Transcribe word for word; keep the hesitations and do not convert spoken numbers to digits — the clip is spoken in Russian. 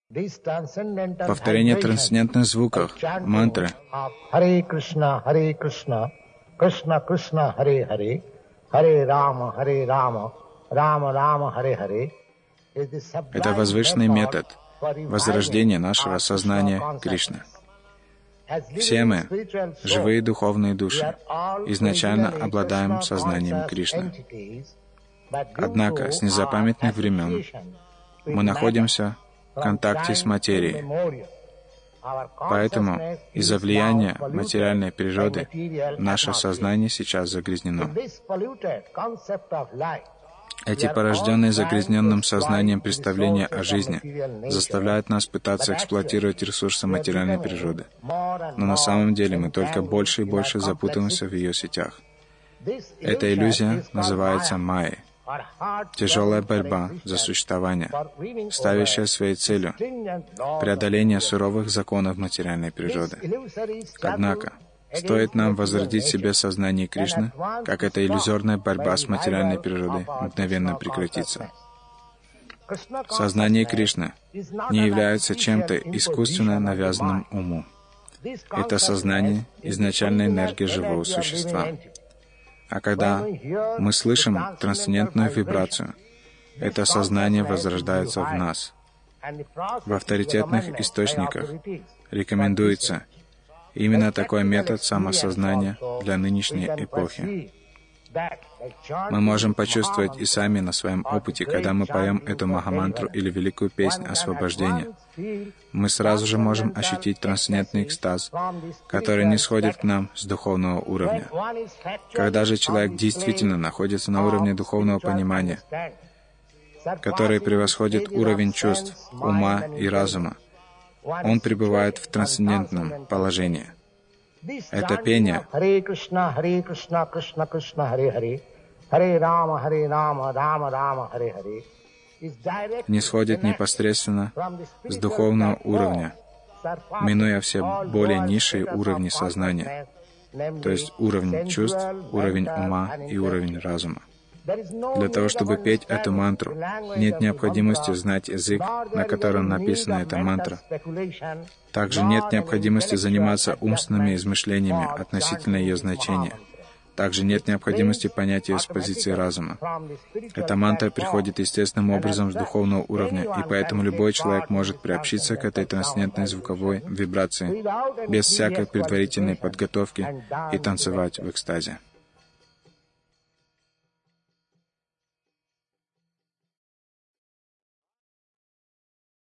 Повторение трансцендентных звуков, мантры, Харе Кришна, Харе Кришна, Кришна Кришна, Харе Харе, Харе Рама, Харе Рама, Рама Рама, Харе Харе. это возвышенный метод возрождения нашего сознания Кришны. Все мы, живые духовные души, изначально обладаем сознанием Кришны. Однако с незапамятных времен мы находимся в контакте с материей. Поэтому из-за влияния материальной природы наше сознание сейчас загрязнено. Эти порожденные загрязненным сознанием представления о жизни заставляют нас пытаться эксплуатировать ресурсы материальной природы. Но на самом деле мы только больше и больше запутываемся в ее сетях. Эта иллюзия называется майей. Тяжелая борьба за существование, ставящая своей целью преодоление суровых законов материальной природы. Однако, стоит нам возродить в себе сознание Кришны, как эта иллюзорная борьба с материальной природой мгновенно прекратится. Сознание Кришны не является чем-то искусственно навязанным уму. Это сознание — изначальная энергия живого существа. А когда мы слышим трансцендентную вибрацию, это сознание возрождается в нас. В авторитетных источниках рекомендуется именно такой метод самосознания для нынешней эпохи. Мы можем почувствовать и сами на своем опыте, когда мы поем эту махамантру или великую песнь освобождения. Мы сразу же можем ощутить трансцендентный экстаз, который не сходит к нам с духовного уровня. Когда же человек действительно находится на уровне духовного понимания, который превосходит уровень чувств, ума и разума, он пребывает в трансцендентном положении. Это пение Харе Кришна, Харе Кришна, Кришна Кришна, Харе Харе, Харе Рама, Харе Рама, Рама Рама, Харе Харе не сходит непосредственно с духовного уровня, минуя все более низшие уровни сознания, то есть уровень чувств, уровень ума и уровень разума. Для того, чтобы петь эту мантру, нет необходимости знать язык, на котором написана эта мантра. Также нет необходимости заниматься умственными измышлениями относительно ее значения. Также нет необходимости понять ее с позиции разума. Эта мантра приходит естественным образом с духовного уровня, и поэтому любой человек может приобщиться к этой трансцендентной звуковой вибрации без всякой предварительной подготовки и танцевать в экстазе.